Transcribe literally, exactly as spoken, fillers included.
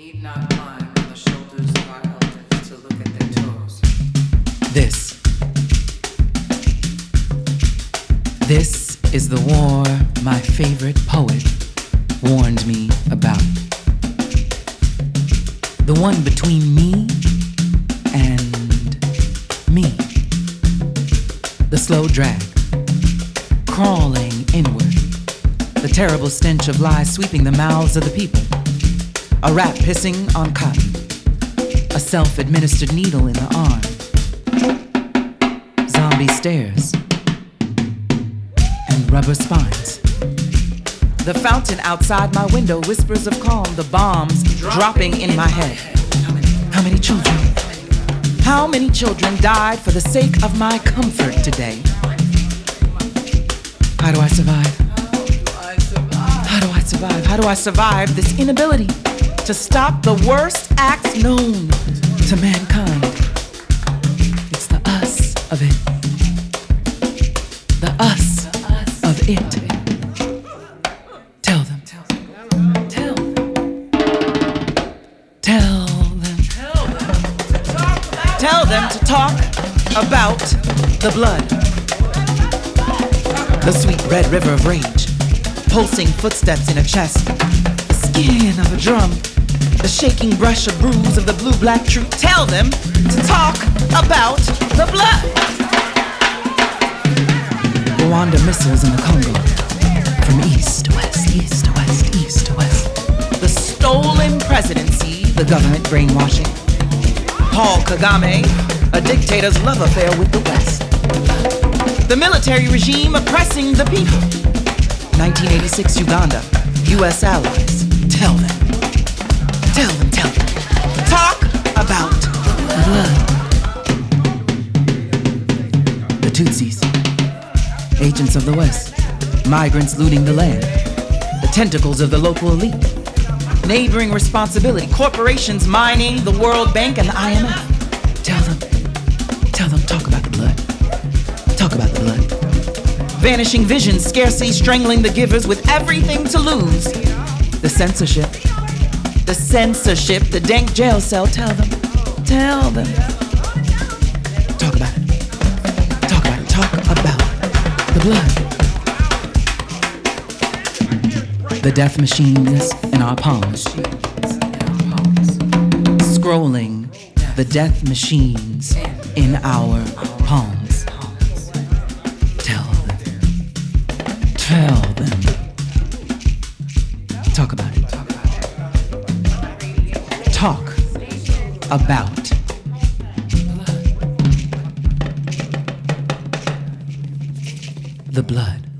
need not climb on the shoulders of our elders to look at their toes. This. This is the war my favorite poet warned me about. The one between me and me. The slow drag, crawling inward. The terrible stench of lies sweeping the mouths of the people. A rat pissing on cotton. A self-administered needle in the arm. Zombie stares. And rubber spines. The fountain outside my window whispers of calm. The bombs dropping in my head. How many children? How many children died for the sake of my comfort today? How do I survive? How do I survive? How do I survive this inability to stop the worst acts known to mankind? It's the us of it. The us of it. Tell them. Tell them. Tell them. Tell them to talk about the blood. The sweet red river of rage. Pulsing footsteps in a chest. The skin of a drum. The shaking brush of bruise of the blue-black truth. Tell them to talk about the blood. Rwanda missiles in the Congo. From east to west, east to west, east to west. The stolen presidency, the government brainwashing. Paul Kagame, a dictator's love affair with the West. The military regime oppressing the people. nineteen eighty-six Uganda, U S allies. Tell them. Tell them, tell them. Talk about the blood. The Tutsis. Agents of the West. Migrants looting the land. The tentacles of the local elite. Neighboring responsibility. Corporations mining the World Bank and the I M F. Tell them. Tell them, talk about the blood. Talk about the blood. Vanishing visions, scarcely strangling the givers with everything to lose. The censorship. The censorship, the dank jail cell. Tell them. Tell them. Talk about it. Talk about it. Talk about the blood. The death machines in our palms. Scrolling the death machines in our palms. Tell them. Tell them. Talk about it. Talk about the blood.